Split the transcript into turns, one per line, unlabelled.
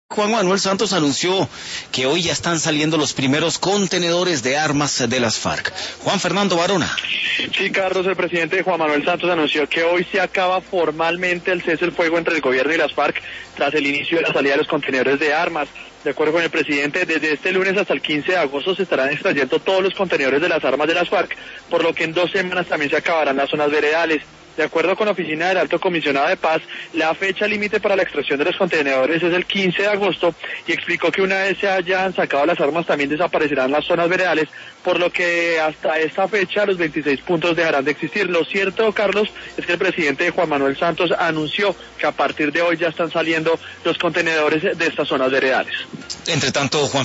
Juan Manuel Santos anunció que hoy ya están saliendo los primeros contenedores de armas de las FARC. Juan Fernando Barona.
Sí, Carlos, el presidente Juan Manuel Santos anunció que hoy se acaba formalmente el cese del fuego entre el gobierno y las FARC tras el inicio de la salida de los contenedores de armas. De acuerdo con el presidente, desde este lunes hasta el 15 de agosto se estarán extrayendo todos los contenedores de las armas de las FARC, por lo que en 2 semanas también se acabarán las zonas veredales. De acuerdo con la Oficina del Alto Comisionado de Paz, la fecha límite para la extracción de los contenedores es el 15 de agosto y explicó que una vez se hayan sacado las armas también desaparecerán las zonas veredales, por lo que hasta esta fecha los 26 puntos dejarán de existir. Lo cierto, Carlos, es que el presidente Juan Manuel Santos anunció que a partir de hoy ya están saliendo los contenedores de estas zonas veredales.
Entre tanto, Juan